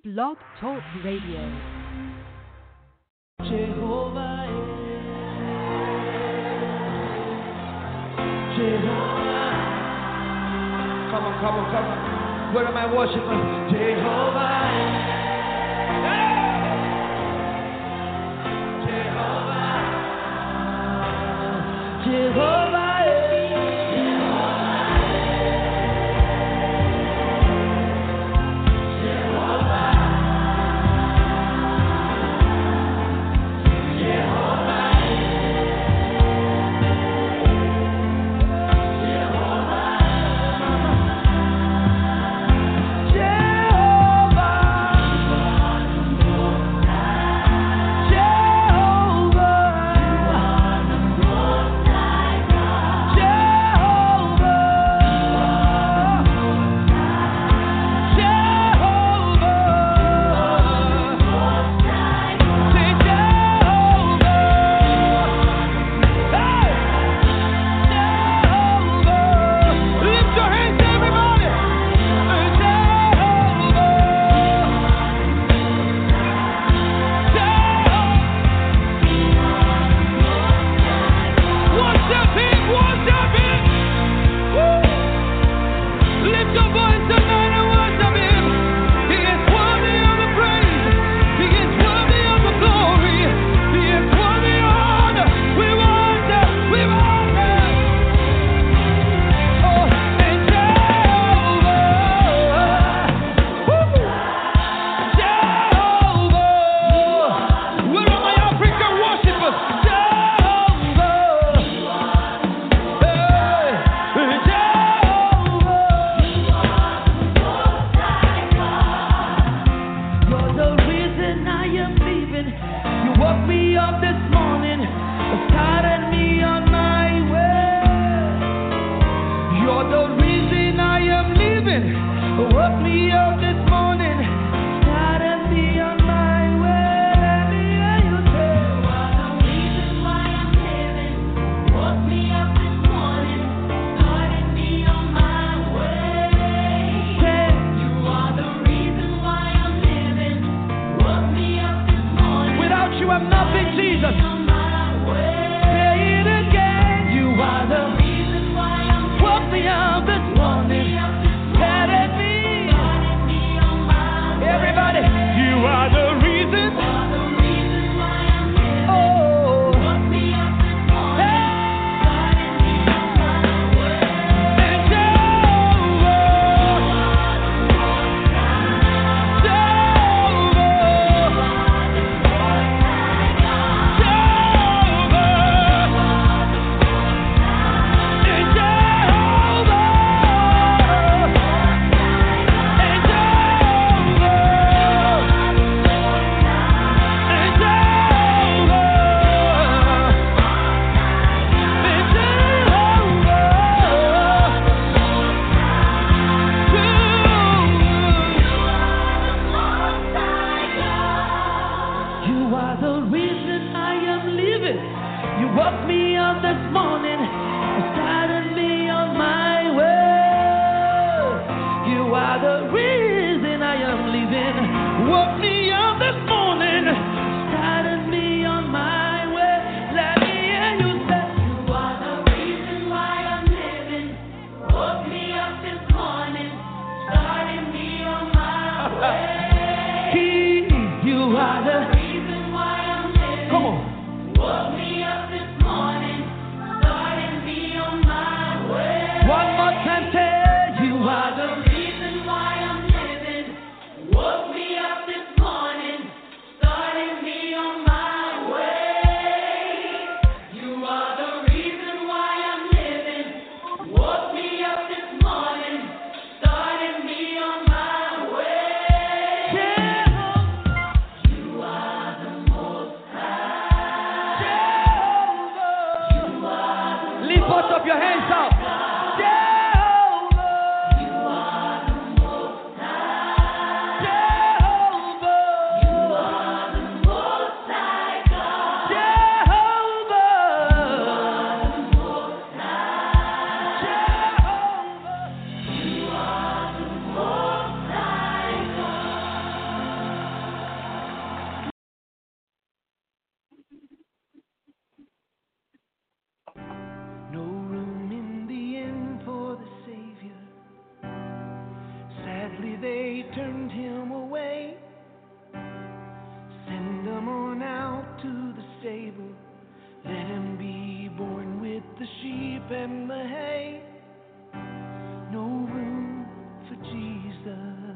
Blog Talk Radio. Jehovah, Jehovah. Come on, come on, come on. Where am I worshiping? Jehovah, Jehovah, Jehovah. they turned him away. Send him on out to the stable. Let him be born with the sheep and the hay. No room for Jesus.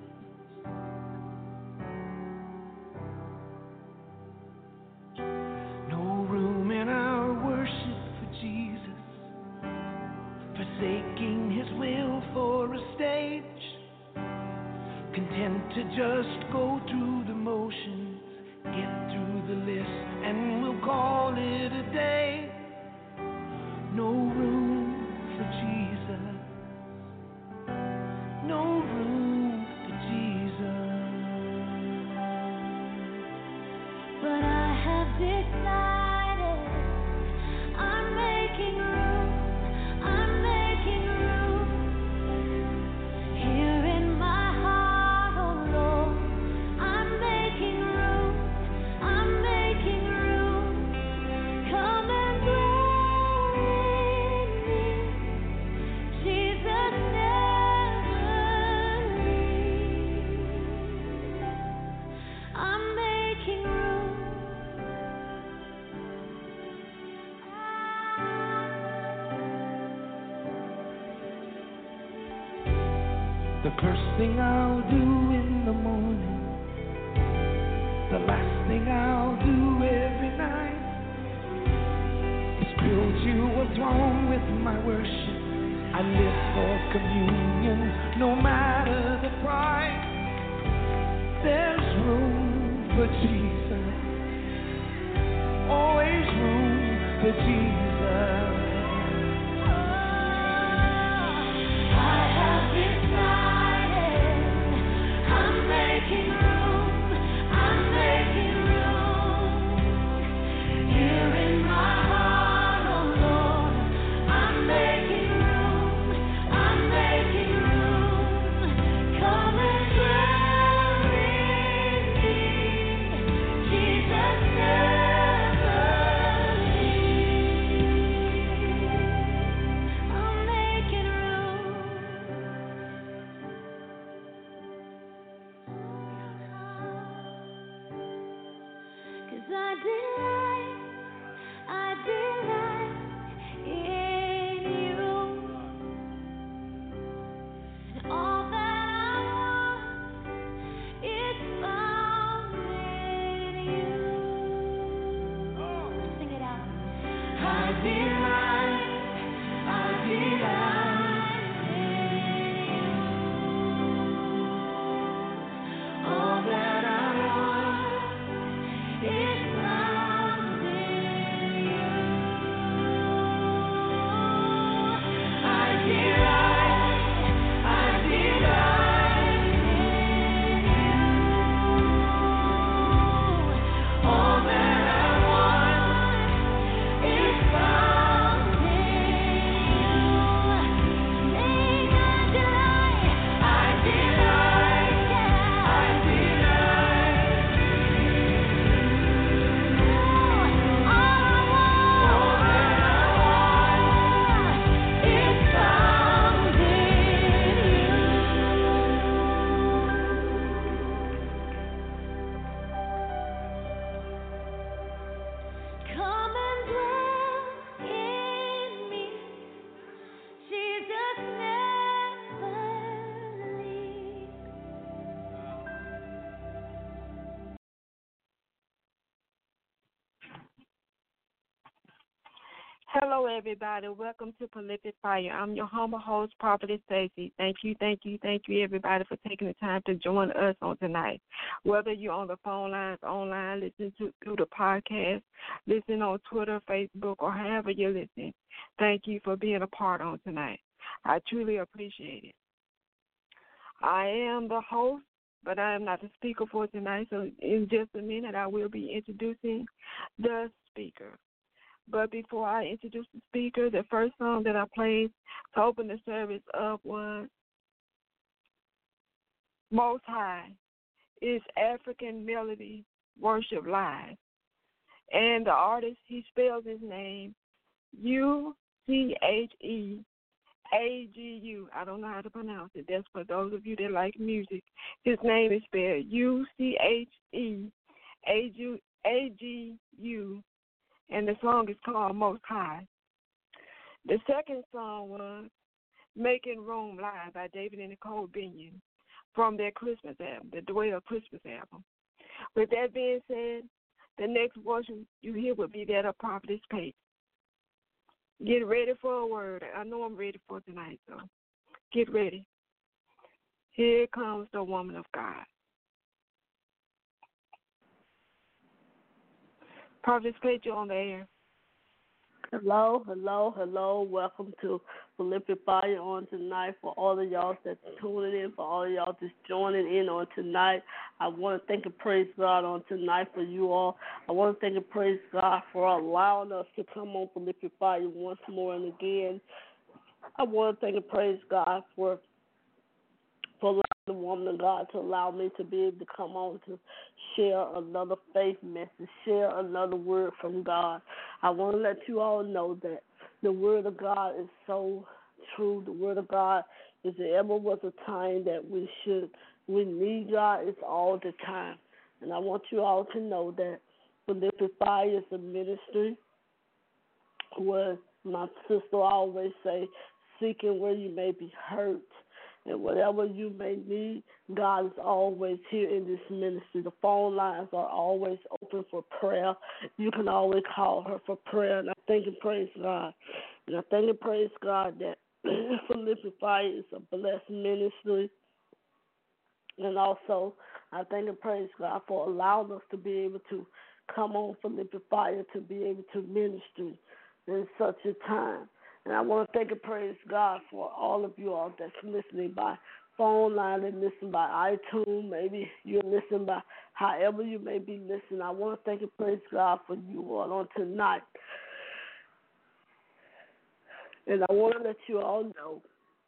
No room in our worship for Jesus. Forsaking his will for a stage. Content to just go through the motions. Get through the list and we'll call it a day. No room for Jesus. No room for Jesus. But I have decided I'm making room. I'm making room here in my heart, oh Lord. I'm making room. I'm making room. Come and dwell in me. Jesus never leaves. I'm making room. The first thing I'll do in the morning, the last thing I'll do every night, is build you a throne with my worship. I live for communion, no matter the price. There's room for Jesus, always room for Jesus. I have decided I'm making room. I'm making room here in my heart, oh Lord. I'm making room. I'm making room. Come and dwell in me. Jesus never leaves. I'm making room. 'Cause I delight in you. And all that I want is found in you. Sing it out. I delight in you. All that I want is found in you. I delight in you. All that I want is found in you. Sing, I delight, yeah. All I want is found in you. Come and dwell in me. Jesus never leaves. Hello, everybody. Welcome to Prolific Fire. I'm your humble host, Prophetess Stacy. Thank you, everybody, for taking the time to join us on tonight. Whether you're on the phone lines, online, listening through the podcast, listening on Twitter, Facebook, or however you're listening, thank you for being a part on tonight. I truly appreciate it. I am the host, but I am not the speaker for tonight, so in just a minute I will be introducing the speaker. But before I introduce the speaker, the first song that I played to open the service up was Most High. It's African Melody Worship Live. And the artist, he spells his name UCHE AGU. I don't know how to pronounce it. That's for those of you that like music. His name is spelled UCHE and the song is called Most High. The second song was Making Room Live by David and Nicole Binion from their Christmas album, the Dwell Christmas album. With that being said, the next voice you hear will be that of Prophetess Pate. Get ready for a word. I know I'm ready for tonight, so get ready. Here comes the woman of God. Prophetess Pate, you're on the air. Hello. Welcome to Philippians Fire on tonight. For all of y'all that's tuning in, for all of y'all that's joining in on tonight, I want to thank and praise God on tonight for you all. I want to thank and praise God for allowing us to come on Philippians Fire once more and again. I want to thank and praise God for allowing the woman of God to allow me to be able to come on to share another faith message, share another word from God. I want to let you all know that the word of God is so true. The word of God, if there ever was a time that we need God, it's all the time. And I want you all to know that Philippians Fire is a ministry where my sister always say, seeking where you may be hurt. And whatever you may need, God is always here in this ministry. The phone lines are always open for prayer. You can always call her for prayer. And I thank and praise God. And I thank and praise God that Philippians Fire is a blessed ministry. And also, I thank and praise God for allowing us to be able to come on Philippians Fire to be able to minister in such a time. And I want to thank and praise God for all of you all that's listening by phone line and listening by iTunes. Maybe you're listening by however you may be listening. I want to thank and praise God for you all on tonight. And I want to let you all know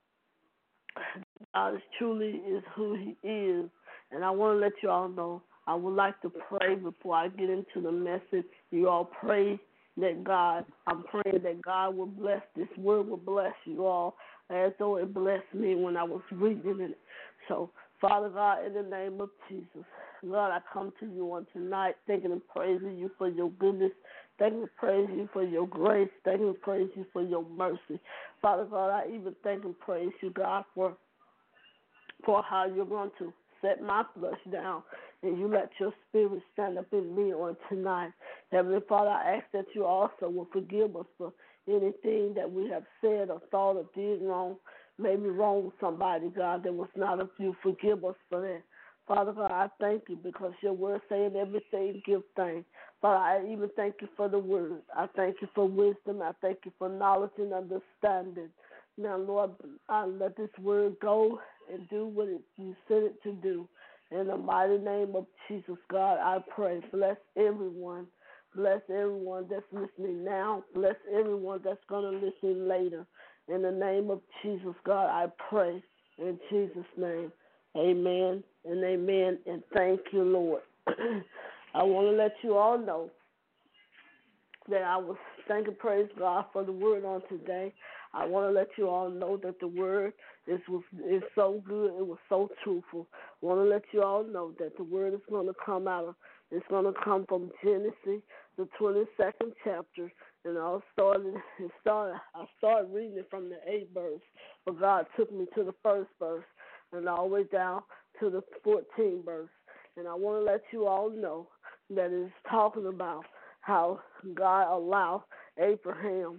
God truly is who he is. And I want to let you all know I would like to pray before I get into the message. You all pray that God, I'm praying that God will bless, this word will bless you all as though it blessed me when I was reading it. So, Father God, in the name of Jesus, Lord, I come to you on tonight thanking and praising you for your goodness, thanking and praising you for your grace, thanking and praising you for your mercy. Father God, I even thank and praise you, God, for how you're going to set my flesh down and you let your spirit stand up in me on tonight. Heavenly Father, I ask that you also will forgive us for anything that we have said or thought or did wrong, maybe wrong somebody, God, that was not of you. Forgive us for that. Father God, I thank you because your word saying everything, give thanks. Father, I even thank you for the word. I thank you for wisdom. I thank you for knowledge and understanding. Now, Lord, I let this word go and do what you sent it to do. In the mighty name of Jesus, God, I pray. Bless everyone. Bless everyone that's listening now. Bless everyone that's going to listen later. In the name of Jesus, God, I pray. In Jesus' name, amen and amen. And thank you, Lord. I want to let you all know that I was thanking praise God for the word on today. I want to let you all know that the word is so good. It was so truthful. I want to let you all know that the word is going to come it's going to come from Genesis, the 22nd chapter. And I started reading it from the 8th verse, but God took me to the first verse and all the way down to the 14th verse. And I want to let you all know that it's talking about how God allowed Abraham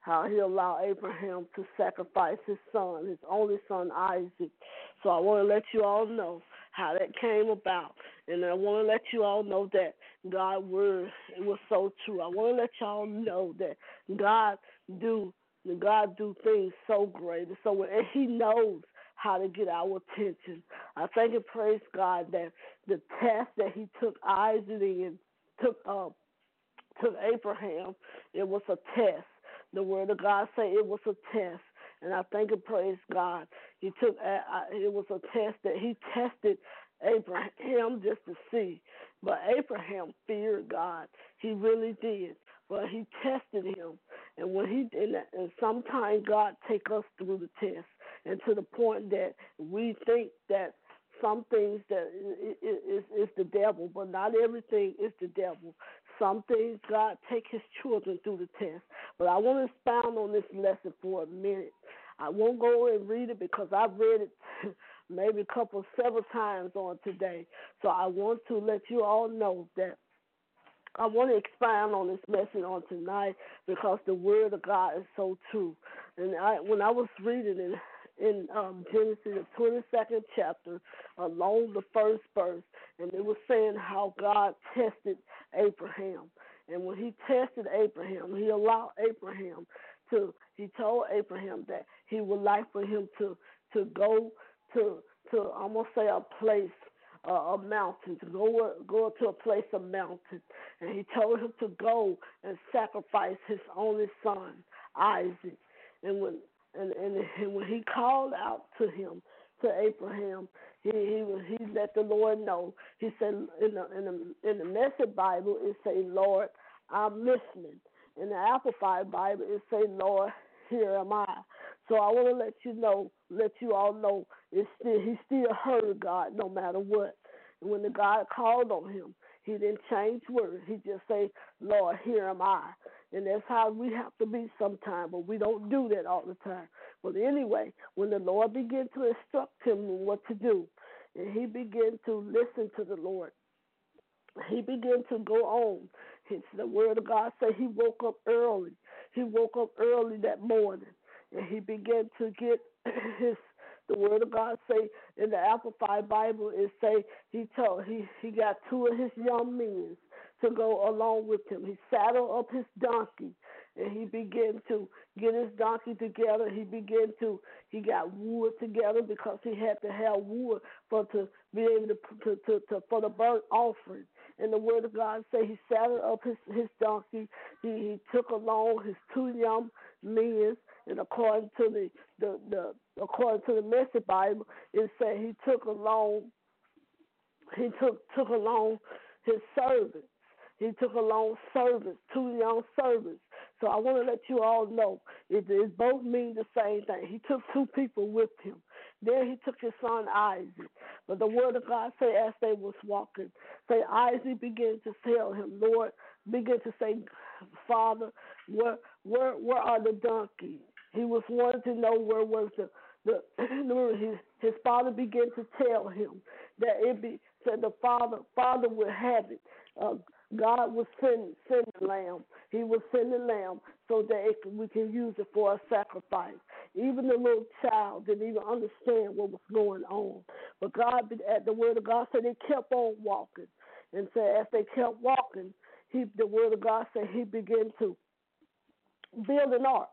to sacrifice his son, his only son, Isaac. So I want to let you all know how that came about. And I want to let you all know that God's word, it was so true. I want to let y'all know that God do things so great. So he knows how to get our attention. I thank and praise God that the test that he took Isaac and took Abraham, it was a test. The word of God say it was a test, and I thank and praise God. It was a test that he tested Abraham just to see, but Abraham feared God. He really did, but he tested him, and when when and sometimes God take us through the test, and to the point that we think that some things that is the devil, but not everything is the devil. Some things God take His children through the test. But I want to expound on this lesson for a minute. I won't go and read it because I've read it maybe several times on today. So I want to let you all know that I want to expound on this message on tonight because the Word of God is so true. And when I was reading in Genesis, the 22nd chapter, along the first verse, and it was saying how God tested Abraham. And when He tested Abraham, He allowed Abraham He told Abraham that He would like for him to go to I'm gonna say a place, a mountain, to go to a place of mountain, and He told him to go and sacrifice his only son, Isaac. And when He called out to Abraham, he let the Lord know. He said in the Message Bible it say, Lord, I'm listening. In the Amplified Bible it say, Lord, here am I. So I want to let you all know, he still heard God no matter what. And when the God called on him, He didn't change words. He just say, Lord, here am I. And that's how we have to be sometimes, but we don't do that all the time. But anyway, when the Lord began to instruct him on what to do, and he began to listen to the Lord, he began to go on. The Word of God say he woke up early. He woke up early that morning, and he began to get the Word of God say in the Amplified Bible, it say he got two of his young men to go along with him. He saddled up his donkey, and he began to get his donkey together. He got wood together because he had to have wood to be able to for the burnt offering. And the Word of God say he saddled up his donkey. He took along his two young men, and according to the Message Bible, it said he took along his servants. He took along servants, two young servants. So I want to let you all know it both mean the same thing. He took two people with him. Then he took his son Isaac. But the Word of God say as they was walking, say Isaac began to tell him, Lord, began to say, Father, where are the donkeys? He was wanting to know where was his father began to tell him that said the father would have it. God was sending lamb. He was sending lamb so that we can use it for a sacrifice. Even the little child didn't even understand what was going on. But God, at the Word of God said they kept on walking. And said as they kept walking, the Word of God said he began to build an ark.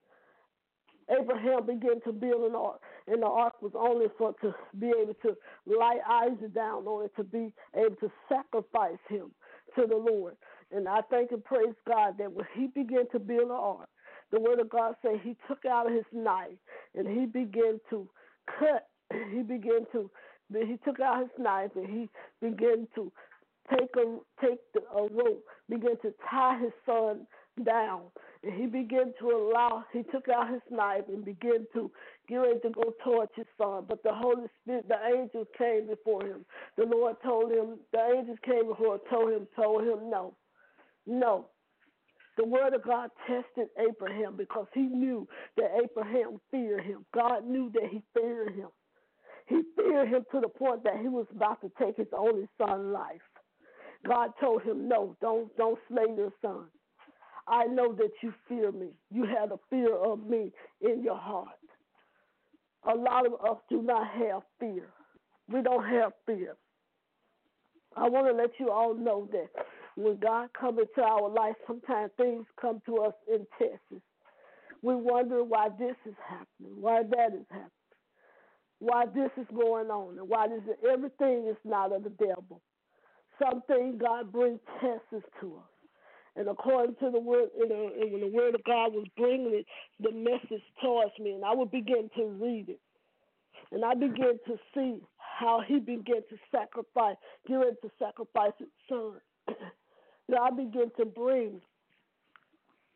Abraham began to build an ark, and the ark was only to be able to lay Isaac down on it, to be able to sacrifice him to the Lord. And I thank and praise God that when he began to build an ark, the Word of God said he took out his knife and he began to cut. He took out his knife and he began to take a rope, began to tie his son down. And he took out his knife and began to get ready to go towards his son. But the Holy Spirit, the angels came before him. The Lord told him, the angels came before him, told him no. The Word of God tested Abraham because he knew that Abraham feared him. God knew that he feared him. He feared him to the point that he was about to take his only son's life. God told him, no, don't slay your son. I know that you fear me. You have a fear of me in your heart. A lot of us do not have fear. We don't have fear. I want to let you all know that when God comes into our life, sometimes things come to us in tests. We wonder why this is happening, why that is happening, why this is going on, and why everything is not of the devil. Some things God brings tests to us. And according to the Word, when the Word of God was bringing it, the message towards me, and I would begin to read it. And I began to see how he began to sacrifice, get ready to sacrifice his son. I began to bring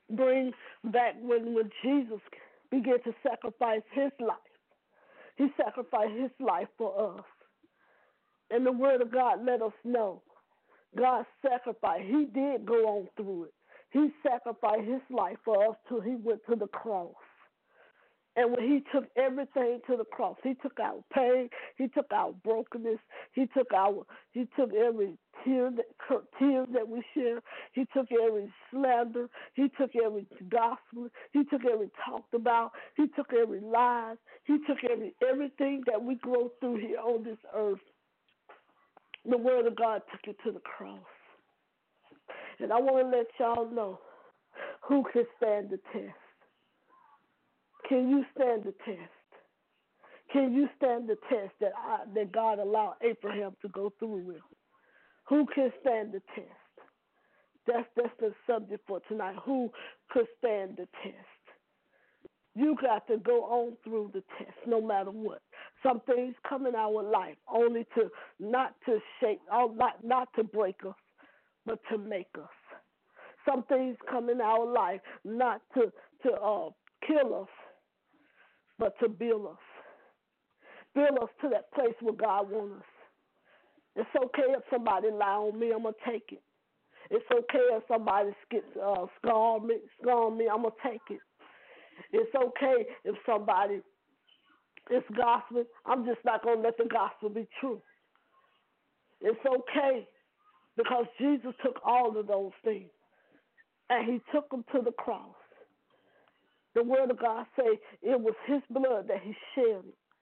bring back when Jesus began to sacrifice his life. He sacrificed his life for us. And the word of God let us know God's sacrifice, he did go on through it. He sacrificed his life for us till he went to the cross. And when he took everything to the cross, he took our pain, he took our brokenness, he took every tears that we share, he took every slander, he took every gospel, he took every talked about, he took every lies, he took everything that we go through here on this earth. The word of God took it to the cross. And I want to let y'all know who can stand the test. Can you stand the test? Can you stand the test that God allowed Abraham to go through with? Who can stand the test? That's the subject for tonight. Who could stand the test? You got to go on through the test no matter what. Some things come in our life only to not to shake, not to break us, but to make us. Some things come in our life not to kill us, but to build us. Build us to that place where God wants us. It's okay if somebody lie on me, I'm going to take it. It's okay if somebody scar me, I'm going to take it. It's okay if somebody is gospel, I'm just not going to let the gospel be true. It's okay because Jesus took all of those things and he took them to the cross. The word of God say it was his blood that he shed.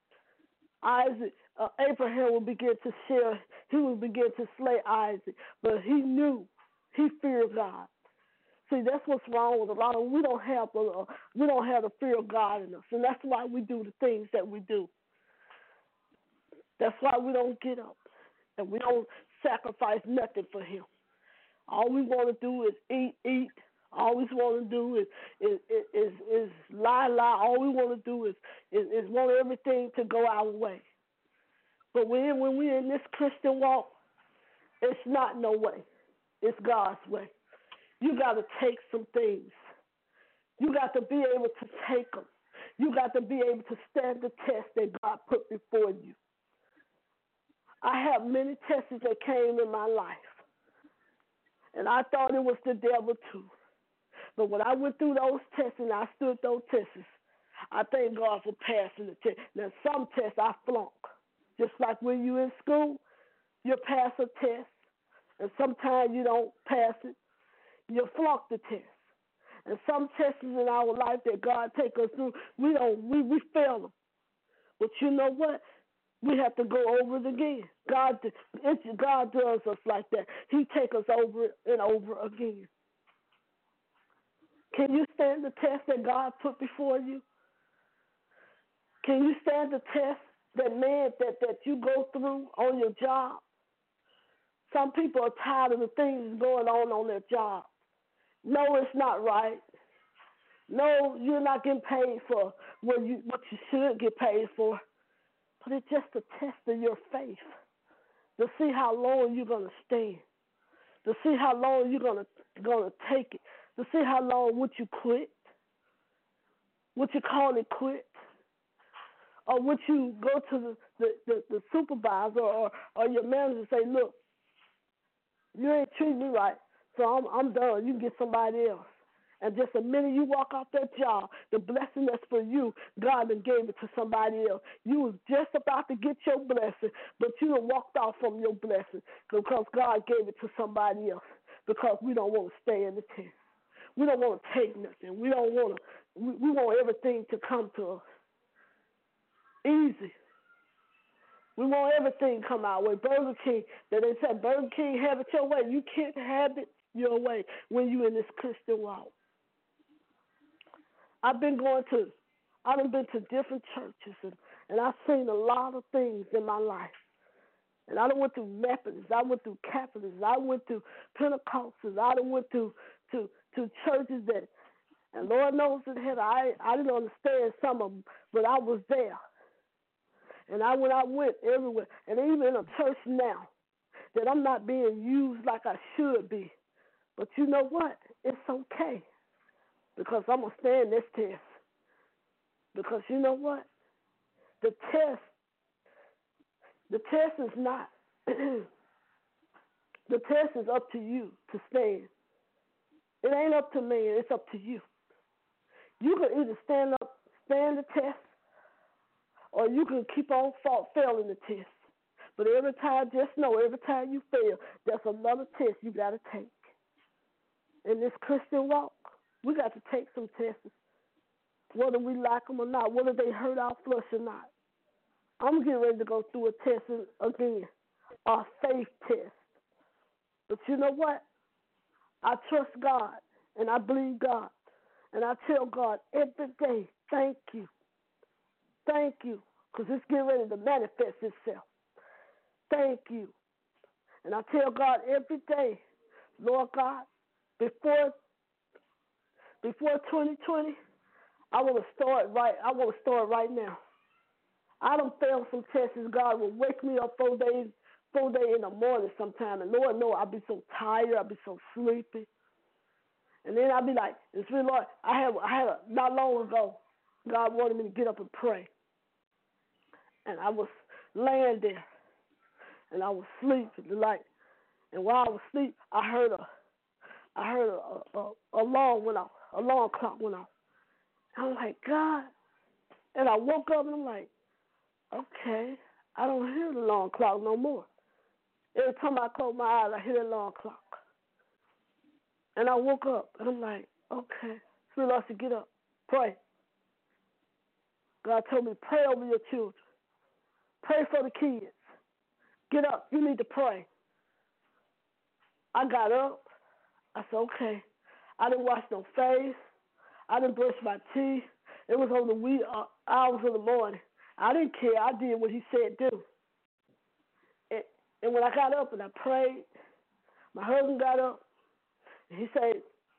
Abraham will begin to share. He will begin to slay Isaac, but he knew, he feared God. See, that's what's wrong with a lot of. We don't have the fear of God in us, and that's why we do the things that we do. That's why we don't get up, and we don't sacrifice nothing for him. All we want to do is eat. All we want to do is lie. All we want to do is want everything to go our way. But when we're in this Christian walk, it's not no way. It's God's way. You got to take some things. You got to be able to take them. You got to be able to stand the test that God put before you. I have many tests that came in my life, and I thought it was the devil too. But when I went through those tests and I stood those tests, I thank God for passing the test. Now, some tests I flunk. Just like when you're in school, you pass a test, and sometimes you don't pass it. You flunk the test. And some tests in our life that God take us through, we fail them. But you know what? We have to go over it again. God does us like that. He takes us over and over again. Can you stand the test that God put before you? Can you stand the test that you go through on your job? Some people are tired of the things going on their job. No, it's not right. No, you're not getting paid for what you should get paid for. But it's just a test of your faith to see how long you're going to stand, to see how long you're going to take it, to see how long would you quit, would you call it quit, or would you go to the supervisor or your manager and say, look, you ain't treating me right, so I'm done. You can get somebody else. And just the minute you walk off that job, the blessing that's for you, God done gave it to somebody else. You was just about to get your blessing, but you done walked off from your blessing because God gave it to somebody else, because we don't want to stay in the tent. We don't want to take nothing. We want everything to come to us easy. We want everything to come our way. Burger King, that they said, Burger King, have it your way. You can't have it your way when you're in this Christian walk. I've been to different churches, and I've seen a lot of things in my life. And I done went through Methodists, I went through Catholics, I went through Pentecostals, I done went to churches that, and Lord knows in heaven, I didn't understand some of them, but I was there. And I went everywhere, and even in a church now, that I'm not being used like I should be. But you know what? It's okay. because I'm going to stand this test. Because you know what? The test is not, the test is up to you to stand. It ain't up to me, it's up to you. You can either stand the test, or you can keep on failing the test. But every time, just know, every time you fail, there's another test you got to take. In this Christian walk, we got to take some tests, whether we like them or not, whether they hurt our flesh or not. I'm getting ready to go through a test again, a faith test. But you know what? I trust God, and I believe God. And I tell God every day, thank you. Thank you, because it's getting ready to manifest itself. Thank you. And I tell God every day, Lord God, before 2020, I want to start right. I want to start right now. I done failed some tests. God will wake me up 4 days in the morning sometime. And Lord, no, I'll be so tired. I'll be so sleepy. And then I'll be like, it's really Lord. I had not long ago, God wanted me to get up and pray. And I was laying there, and I was sleeping. And while I was asleep, I heard a alarm went off. Alarm clock went off. And I'm like, God. And I woke up and I'm like, okay, I don't hear the alarm clock no more. Every time I close my eyes, I hear the alarm clock. And I woke up and I'm like, okay, so I should get up, pray. God told me, pray over your children. Pray for the kids. Get up. You need to pray. I got up. I said, okay. I didn't wash no face. I didn't brush my teeth. It was on the wee hours of the morning. I didn't care. I did what he said do. And when I got up and I prayed, my husband got up. And he said,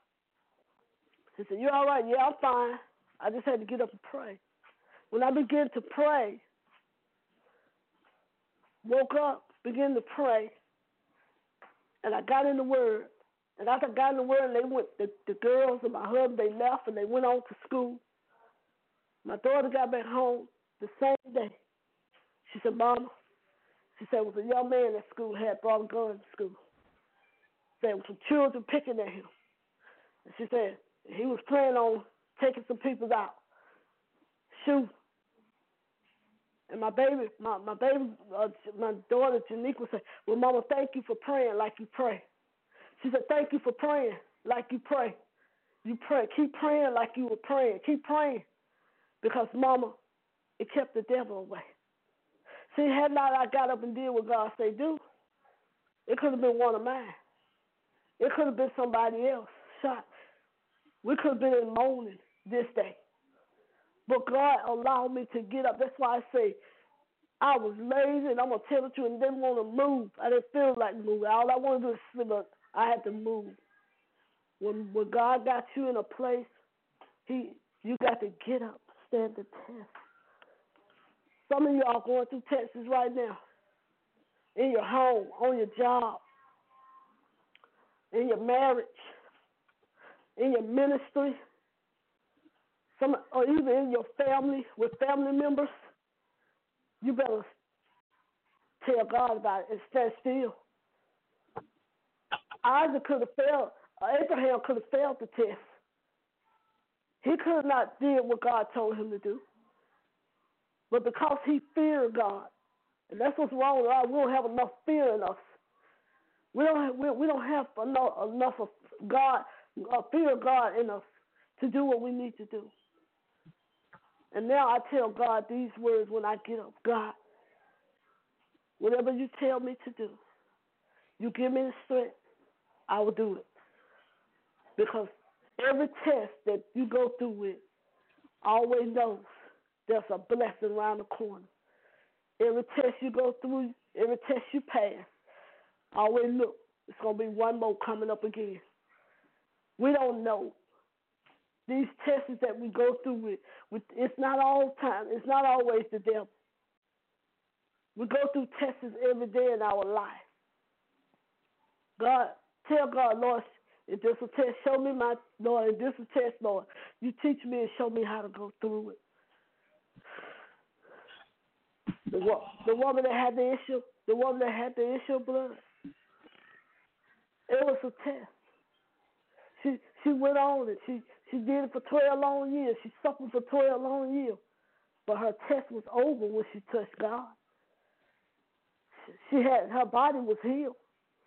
you all right? Yeah, I'm fine. I just had to get up and pray. When I began to pray, woke up, began to pray, and I got in the Word. And after I got in the Word, they went. The girls and my husband, they left and they went on to school. My daughter got back home the same day. She said, Mama, she said, it was a young man at school had brought a gun to school. Said it was some children picking at him. And she said he was planning on taking some people out, shoot. And my daughter Janiqua said, well, Mama, thank you for praying like you pray. She said, thank you for praying like you pray. You pray. Keep praying like you were praying. Keep praying. Because, Mama, it kept the devil away. See, had not I got up and did what God said do, it could have been one of mine. It could have been somebody else shot. We could have been in mourning this day. But God allowed me to get up. That's why I say I was lazy, and I'm going to tell the truth, and didn't want to move. I didn't feel like moving. All I wanted to do is sleep, but I had to move. When God got you in a place, you got to get up, stand the test. Some of y'all going through tests right now, in your home, on your job, in your marriage, in your ministry, or even in your family, with family members. You better tell God about it and stand still. Isaac could have failed. Abraham could have failed the test. He could not do what God told him to do. But because he feared God, and that's what's wrong with us, we don't have enough fear in us. We don't have enough of God, fear of God in us to do what we need to do. And now I tell God these words when I get up. God, whatever you tell me to do, you give me the strength, I will do it. Because every test that you go through with, always knows there's a blessing around the corner. Every test you go through, every test you pass, always look, it's going to be one more coming up again. We don't know. These tests that we go through with it's not all time. It's not always the devil. We go through tests every day in our life. God, tell God, Lord, If this a test, show me my Lord. If this is a test, Lord, you teach me and show me how to go through it. The woman that had the issue of blood, it was a test. She went on it. She did it for 12 long years. She suffered for 12 long years. But her test was over when she touched God. Her body was healed.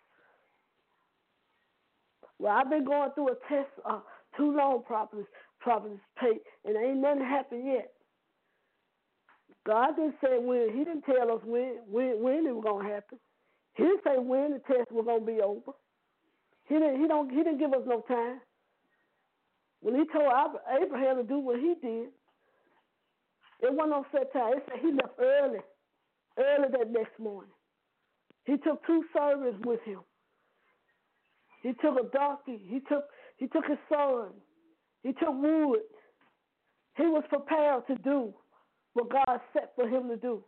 Well, I've been going through a test too long, Prophetess Pate, and ain't nothing happened yet. God didn't say when. He didn't tell us when it was gonna happen. He didn't say when the test was gonna be over. He didn't give us no time. When he told Abraham to do what he did, it wasn't no set time. It said he left early that next morning. He took 2 servants with him. He took a donkey. He took his son. He took wood. He was prepared to do what God set for him to do.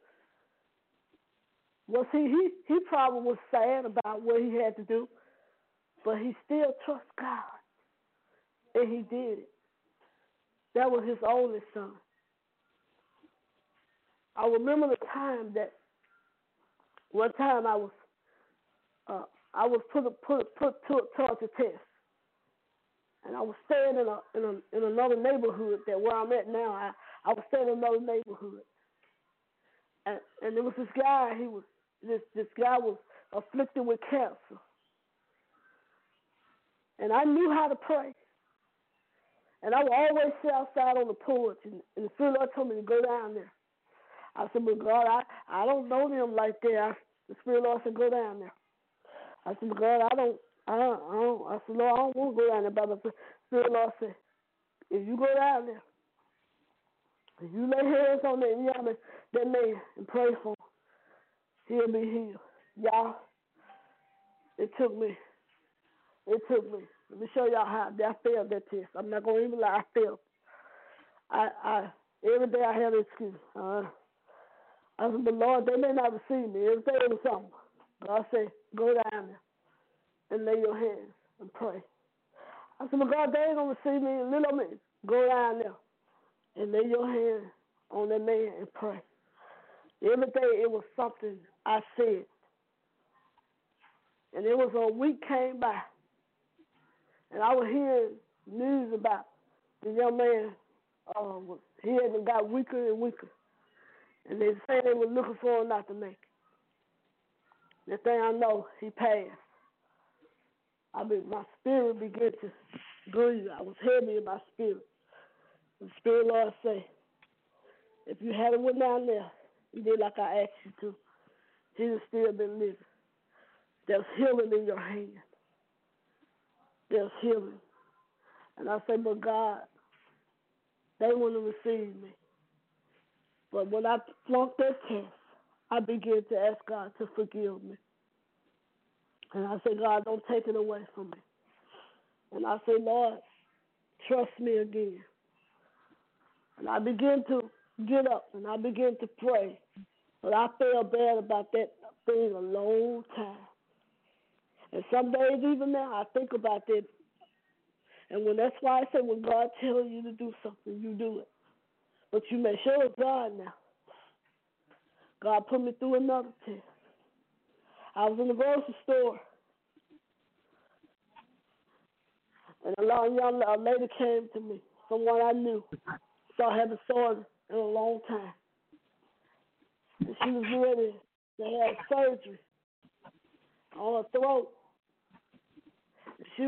Well, see, he probably was sad about what he had to do, but he still trusted God, and he did it. That was his only son. I remember the time that one time I was put towards a test, and I was staying in another neighborhood that where I'm at now. I was staying in another neighborhood, and there was this guy. This guy was afflicted with cancer, and I knew how to pray. And I would always sit outside on the porch, and the Spirit Lord told me to go down there. I said, but God, I don't know them like that. The Spirit Lord said, go down there. I said, God, I don't. I said, Lord, I don't want to go down there. But the Spirit Lord said, if you go down there, if you lay hands on that man and pray for him, he'll be healed. Y'all, it took me. Let me show y'all how I failed that test. I'm not going to even lie, I failed. Every day I had an excuse. I said, but Lord, they may not receive me. Every day it was something. God said, go down there and lay your hands and pray. I said, but God, they ain't going to receive me. Little me, go down there and lay your hands on that man and pray. Every day it was something I said. And it was a week came by, and I was hearing news about the young man. He had got weaker and weaker. And they said they were looking for him not to make it. The thing I know, he passed. My spirit began to grieve. I was heavy in my spirit. The Spirit Lord say, if you hadn't went down there and did like I asked you to, he would still been living. There's healing in your hand. There's healing. And I say, but God, they want to receive me. But when I flunked that test, I began to ask God to forgive me. And I say, God, don't take it away from me. And I say, Lord, trust me again. And I began to get up and I began to pray. But I felt bad about that thing a long time. And some days even now I think about that. And that's why I say when God tells you to do something, you do it. But you make sure it's God now. God put me through another test. I was in the grocery store, and a lady came to me, someone I knew. So I haven't saw her in a long time. And she was ready to have surgery on her throat. And she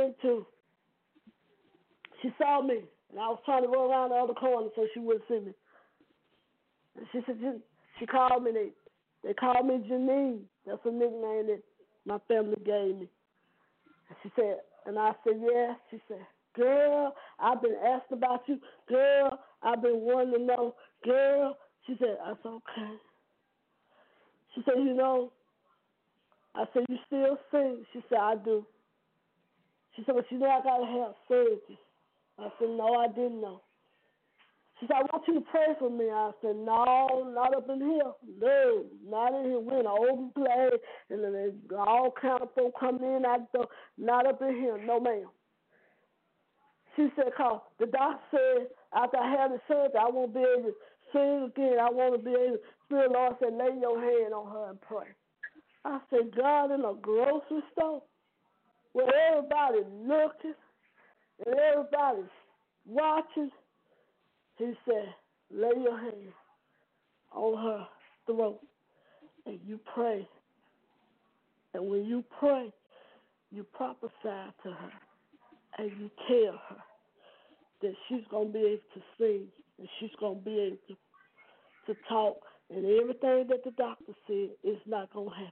saw me, and I was trying to go around the other corner so she wouldn't see me. And she said, she called me, they called me Janine. That's a nickname that my family gave me. And she said, and I said, yeah. She said, girl, I've been asked about you. Girl, I've been wanting to know. Girl, she said, I said, okay. She said, I said, you still sing? She said, I do. She said, but you know I got to have surgery. I said, no, I didn't know. She said, I want you to pray for me. I said, no, not up in here. No, not in here. We're in an open place, and then there's all kind of folk come in out the door. Not up in here. No, ma'am. She said, cause the doctor said after I had the surgery, I won't be able to sing again. I want to be able to feel. Lord said, lay your hand on her and pray. I said, God, in a grocery store where everybody's looking and everybody's watching, he said, lay your hand on her throat and you pray. And when you pray, you prophesy to her and you tell her that she's going to be able to sing and she's going to be able to talk, and everything that the doctor said is not going to happen.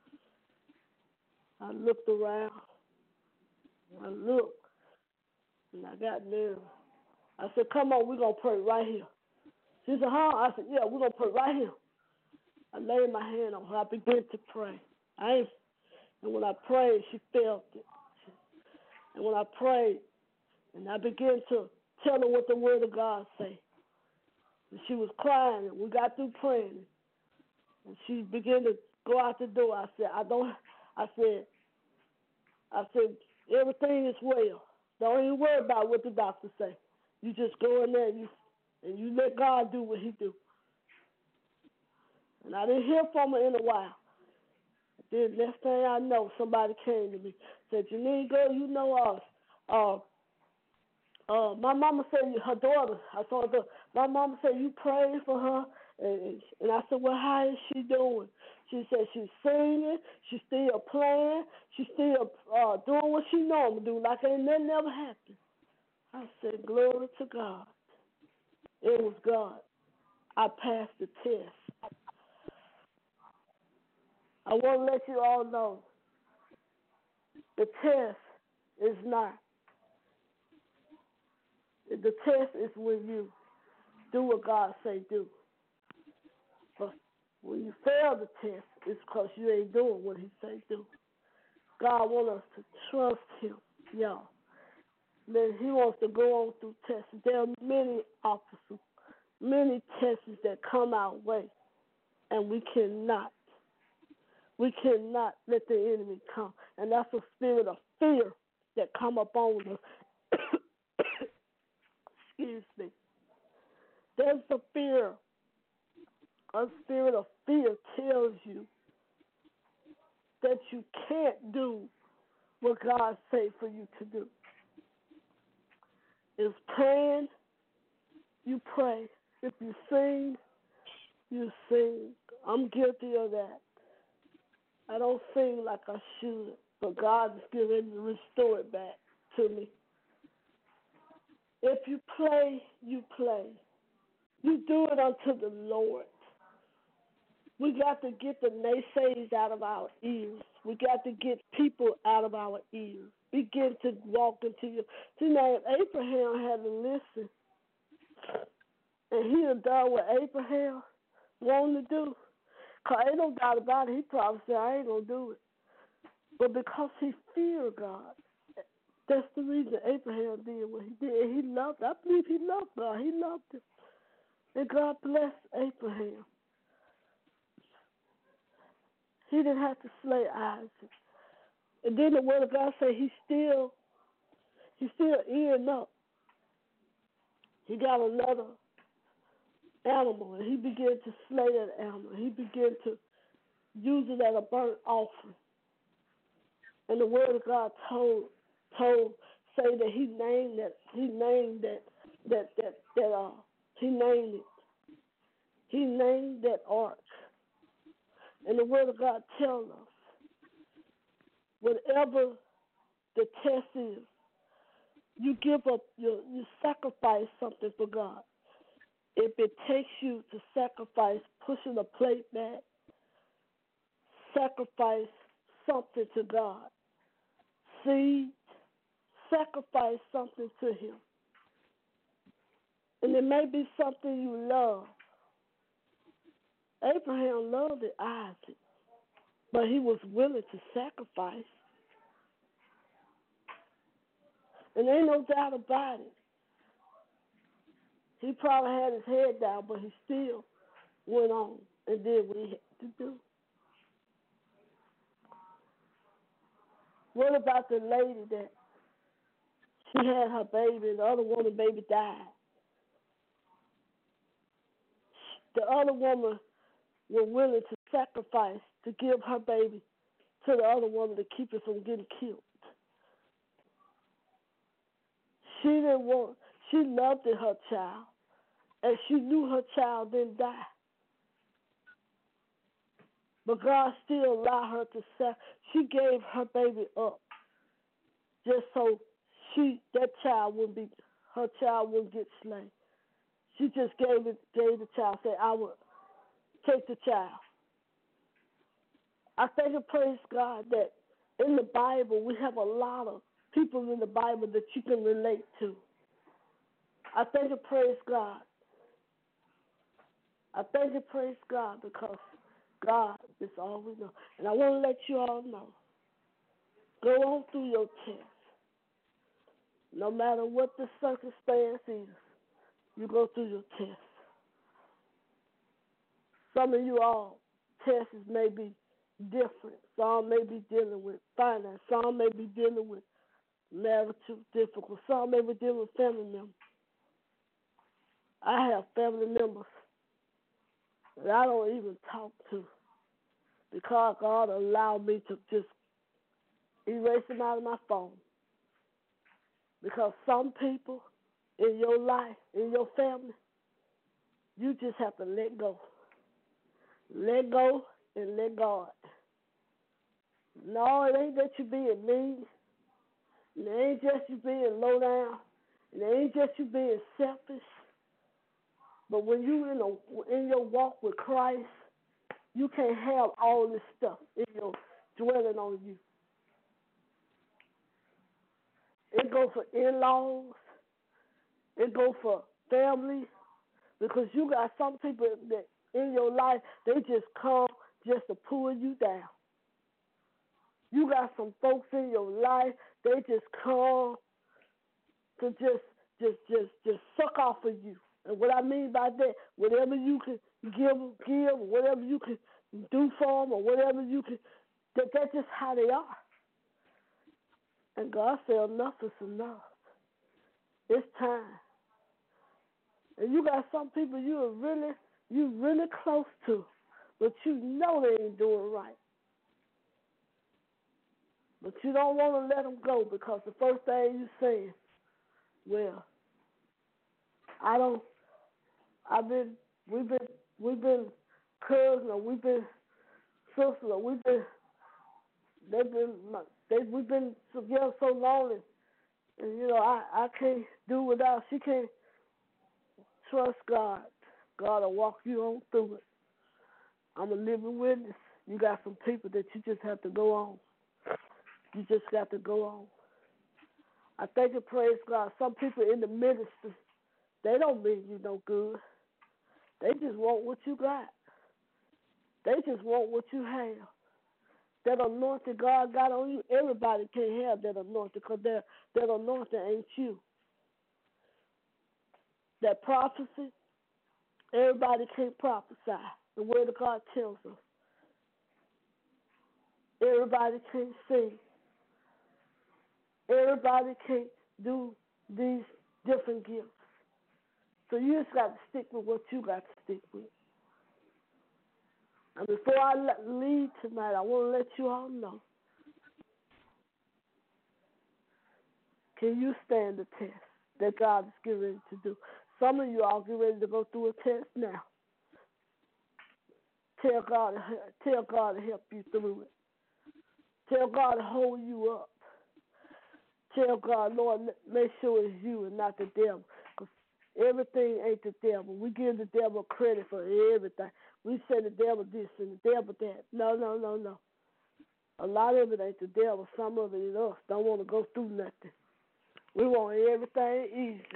I looked around. I looked, and I got nervous. I said, come on, we're going to pray right here. She said, huh? I said, yeah, we're going to pray right here. I laid my hand on her. I began to pray. And when I prayed, she felt it. And when I prayed, and I began to tell her what the Word of God say. And she was crying, and we got through praying. And she began to go out the door. I said, everything is well. Don't even worry about what the doctor say. You just go in there and you let God do what he do. And I didn't hear from her in a while. Then next thing I know, somebody came to me, said, Janine, girl, you know us. My mama said her daughter. I told her, my mama said you prayed for her, and I said, well, how is she doing? She said she's singing, she's still playing, she's still doing what she normally do, like ain't nothing ever happened. I said, glory to God. It was God. I passed the test. I want to let you all know the test is not. The test is when you do what God say do. But when you fail the test, it's because you ain't doing what he say do. God wants us to trust him, y'all. Then he wants to go on through tests. There are many obstacles, many tests that come our way, and we cannot let the enemy come. And that's a spirit of fear that come upon us. Excuse me. There's a fear. A spirit of fear tells you that you can't do what God say for you to do. It's praying, you pray. If you sing, you sing. I'm guilty of that. I don't sing like I should, but God is getting ready to restore it back to me. If you play, you play. You do it unto the Lord. We got to get the naysays out of our ears. We got to get people out of our ears. Begin to walk into your. See, now, if Abraham had to listen, and he had done what Abraham wanted to do, because ain't no doubt about it, he probably said, I ain't going to do it. But because he feared God, that's the reason Abraham did what he did. He loved, I believe he loved God. He loved him. And God blessed Abraham. He didn't have to slay Isaac. And then the word of God said he's still eating up. He got another animal, and he began to slay that animal. He began to use it as a burnt offering. And the word of God say that he named it. He named that ark. And the word of God tells us, whatever the test is, you give up, you sacrifice something for God. If it takes you to sacrifice pushing a plate back, sacrifice something to God. Seed, sacrifice something to him. And it may be something you love. Abraham loved Isaac, but he was willing to sacrifice. And ain't no doubt about it. He probably had his head down, but he still went on and did what he had to do. What about the lady that she had her baby and the other woman baby died? The other woman was willing to sacrifice to give her baby to the other woman to keep it from getting killed. She didn't want, she loved her child, and she knew her child didn't die. But God still allowed her to she gave her baby up just so her child wouldn't get slain. She just gave the child, said, I will take the child. I thank and praise God that in the Bible we have a lot of people in the Bible that you can relate to. I thank and praise God. I thank and praise God because God is all we know. And I want to let you all know, go on through your test. No matter what the circumstance is, you go through your test. Some of you all, tests may be different. Some may be dealing with finance. Some may be dealing with marital difficulties. Some may be dealing with family members. I have family members that I don't even talk to because God allowed me to just erase them out of my phone. Because some people in your life, in your family, you just have to let go. Let go and let God. No, it ain't that you being mean. It ain't just you being low down. It ain't just you being selfish. But when you in your walk with Christ, you can't have all this stuff in your dwelling on you. It go for in-laws. It go for family. Because you got some people that in your life, they just come just to pull you down. You got some folks in your life, they just come to just suck off of you. And what I mean by that, whatever you can give, whatever you can do for them, or whatever you can, that's just how they are. And God said, enough is enough. It's time. And you got some people you really close to, but you know they ain't doing right. But you don't want to let them go because the first thing you saying, well, we've been cousins, or we've been sisters, or we've been together so long, and I can't do without. She can't. Trust God. God will walk you on through it. I'm a living witness. You got some people that you just have to go on. You just got to go on. I thank and praise God. Some people in the ministry, they don't mean you no good. They just want what you got. They just want what you have. That anointing God got on you, everybody can't have that anointing because that anointing ain't you. That prophecy, everybody can't prophesy. The word of God tells us. Everybody can't sing. Everybody can't do these different gifts. So you just got to stick with what you got to stick with. And before I leave tonight, I want to let you all know. Can you stand the test that God is getting ready to do? Some of you all get ready to go through a test now. Tell God to help you through it. Tell God to hold you up. Tell God, Lord, make sure it's you and not the devil. Because everything ain't the devil. We give the devil credit for everything. We say the devil this and the devil that. No. A lot of it ain't the devil. Some of it is us. Don't want to go through nothing. We want everything easy.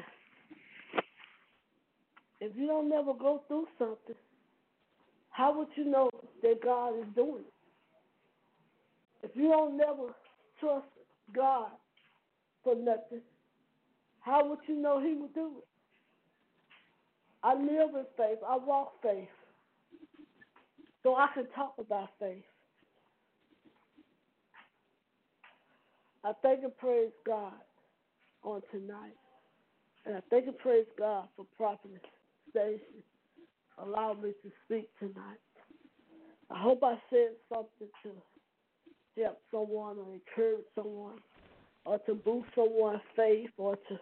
If you don't never go through something, how would you know that God is doing it? If you don't never trust God for nothing, how would you know He would do it? I live in faith. I walk faith. So I can talk about faith. I thank and praise God on tonight. And I thank and praise God for Prophetess Stacy. Allow me to speak tonight. I hope I said something to help someone or encourage someone or to boost someone's faith or to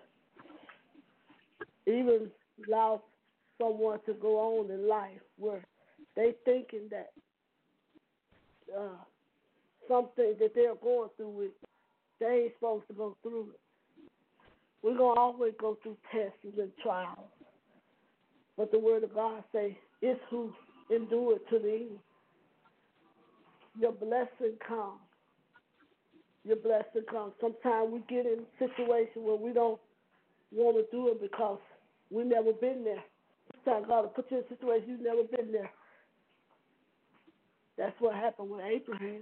even allow someone to go on in life where they thinking that something that they're going through with, they ain't supposed to go through it. We're going to always go through tests and trials. But the word of God says, it's who endure to the end. Your blessing comes. Your blessing comes. Sometimes we get in a situation where we don't want to do it because we've never been there. Sometimes God will put you in a situation you've never been there. That's what happened with Abraham.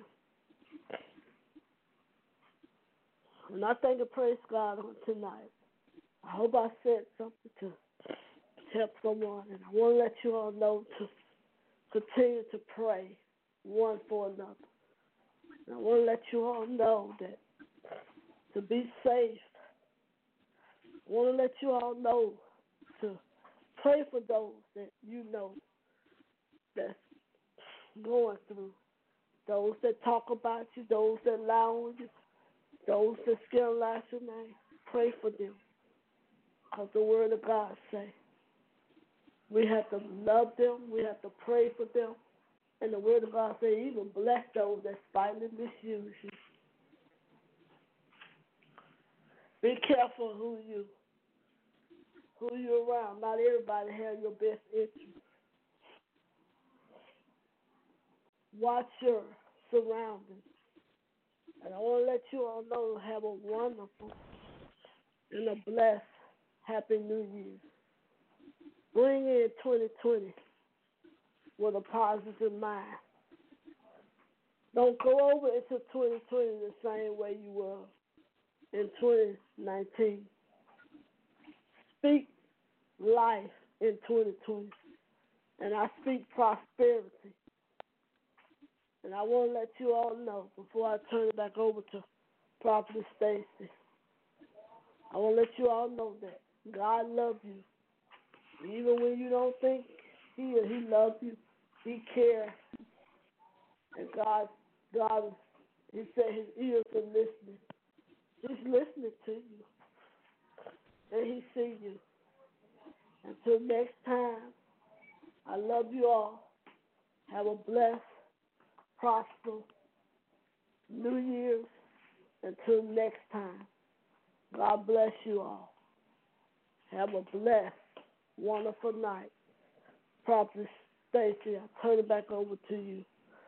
And I thank and praise God on tonight. I hope I said something to help someone. And I want to let you all know to continue to pray one for another. And I want to let you all know that to be safe, I want to let you all know to pray for those that you know that's going through, those that talk about you, those that lie on you, those that scandalize your name. Pray for them. Because the word of God says we have to love them, we have to pray for them. And the word of God says even bless those that spitefully misuse you. Be careful who you're around. Not everybody has your best interest. Watch your surroundings. And I want to let you all know, have a wonderful and a blessed Happy New Year. Bring in 2020 with a positive mind. Don't go over into 2020 the same way you were in 2019. Speak life in 2020. And I speak prosperity. And I want to let you all know, before I turn it back over to Prophet Stacy, I want to let you all know that God loves you. Even when you don't think He loves you, He cares. And God, He said His ears are listening. He's listening to you. And He sees you. Until next time, I love you all. Have a blessed, prosperous New Year's. Until next time, God bless you all. Have a blessed, wonderful night. Prophet Stacy, I turn it back over to you.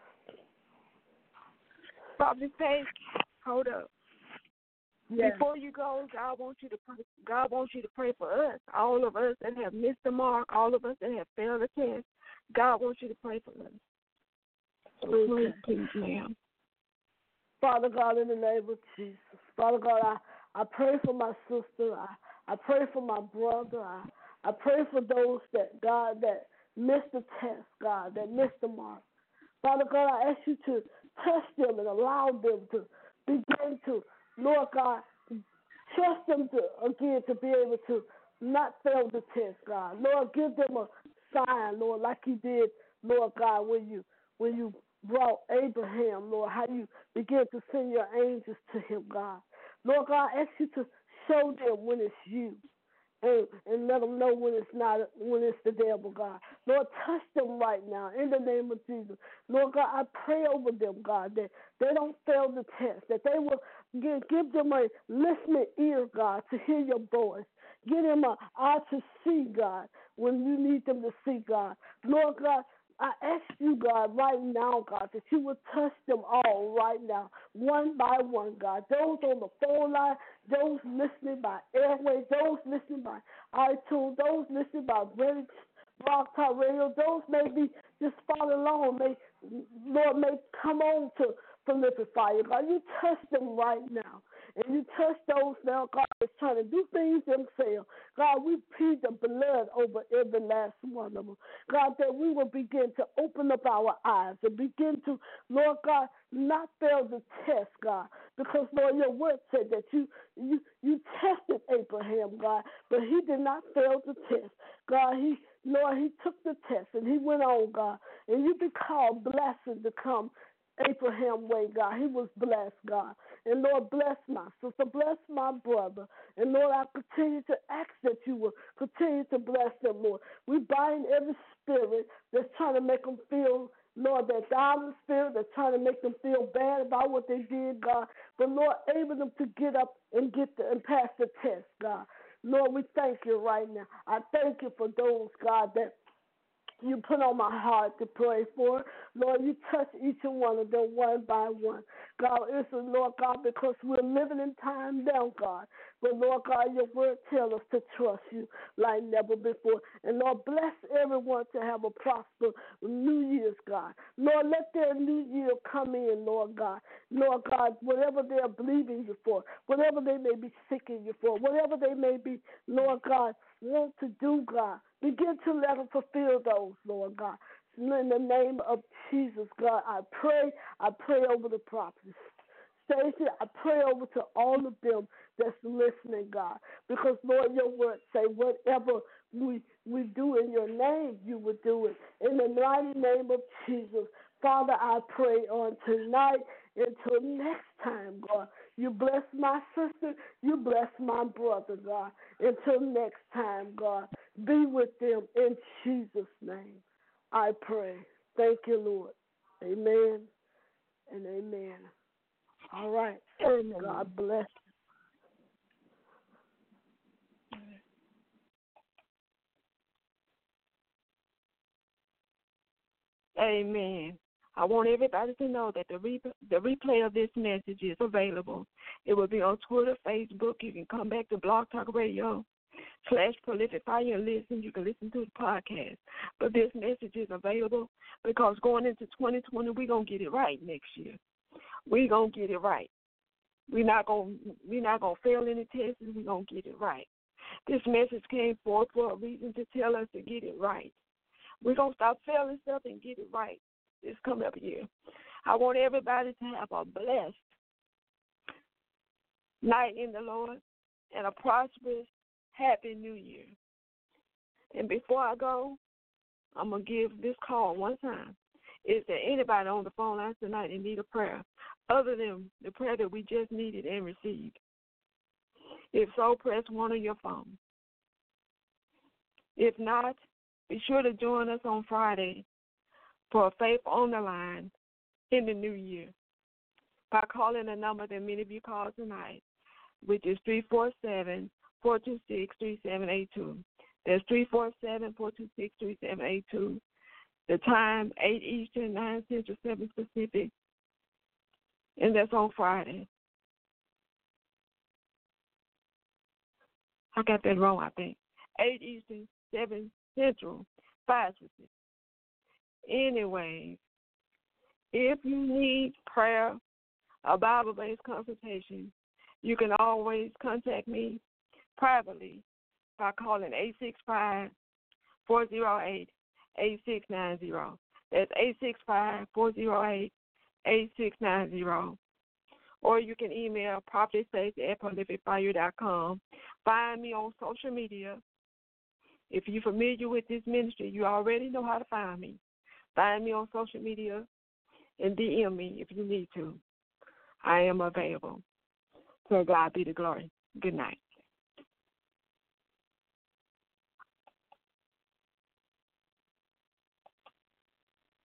Prophet Stacy, hold up. Yes. Before you go, God wants you to pray. God wants you to pray for us, all of us that have missed the mark, all of us that have failed the test. God wants you to pray for us. Okay. Please, ma'am. Father God, in the name of Jesus, Father God, I pray for my sister. I pray for my brother. I pray for those that, God, that missed the test, God, that missed the mark. Father God, I ask you to touch them and allow them to begin to, Lord God, trust them to, again, to be able to not fail the test, God. Lord, give them a sign, Lord, like you did, Lord God, when you brought Abraham, Lord, how you begin to send your angels to him, God. Lord God, I ask you to show them when it's you. And let them know when it's not, when it's the devil, God. Lord, touch them right now in the name of Jesus. Lord God, I pray over them, God, that they don't fail the test, that they will give them a listening ear, God, to hear your voice. Give them an eye to see, God, when you need them to see, God. Lord God, I ask you, God, right now, God, that you would touch them all right now, one by one, God. Those on the phone line, those listening by airways, those listening by iTunes, those listening by Rock Talk Radio, those may be just following along. Lord, may come on to Philippians Fire. God, you touch them right now. And you touch those now, God, that's trying to do things themselves. God, we plead the blood over every last one of them. God, that we will begin to open up our eyes and begin to, Lord God, not fail the test, God. Because, Lord, your word said that you tested Abraham, God, but he did not fail the test. God, he took the test and he went on, God. And you be called blessing to come Abraham way, God. He was blessed, God. And Lord, bless my sister, bless my brother. And Lord, I continue to ask that you will continue to bless them, Lord. We bind every spirit that's trying to make them feel, Lord, that doubting spirit that's trying to make them feel bad about what they did, God. But Lord, able them to get up and pass the test, God. Lord, we thank you right now. I thank you for those, God, that you put on my heart to pray for. Lord, you touch each and one of them one by one. God, it's a Lord God, because we're living in time now, God. But Lord God, your word tells us to trust you like never before. And Lord, bless everyone to have a prosperous New Year's, God. Lord, let their new year come in, Lord God. Lord God, whatever they're believing you for, whatever they may be seeking you for, whatever they may be, Lord God, want to do, God, begin to let them fulfill those, Lord God. In the name of Jesus, God, I pray over the prophets. Stacey, I pray over to all of them that's listening, God, because, Lord, your word say whatever we do in your name, you will do it. In the mighty name of Jesus, Father, I pray on tonight until next time, God. You bless my sister, you bless my brother, God. Until next time, God, be with them in Jesus' name. I pray. Thank you, Lord. Amen and amen. All right. Amen. God bless. Amen. I want everybody to know that the replay of this message is available. It will be on Twitter, Facebook. You can come back to Blog Talk Radio /Prolific Fire and listen. You can listen to the podcast. But this message is available because going into 2020, we're going to get it right next year. We're going to get it right. We're not going to fail any tests. We're going to get it right. This message came forth for a reason, to tell us to get it right. We're going to stop failing stuff and get it right this coming up year. I want everybody to have a blessed night in the Lord and a prosperous, happy New Year. And before I go, I'm going to give this call one time. Is there anybody on the phone line tonight in need of prayer other than the prayer that we just needed and received? If so, press 1 on your phone. If not, be sure to join us on Friday for Faith on the Line in the new year by calling the number that many of you called tonight, which is 347-426-3782. That's 347-426-3782. The time, 8 Eastern, 9 Central, 7 Pacific, and that's on Friday. I got that wrong, I think. 8 Eastern, 7 Central, 5 Pacific. Anyway, if you need prayer, a Bible-based consultation, you can always contact me privately by calling 865-408-8690. That's 865-408-8690. Or you can email prophetessstacey@prolificfire.com. Find me on social media. If you're familiar with this ministry, you already know how to find me. Find me on social media and DM me if you need to. I am available. So God be the glory. Good night.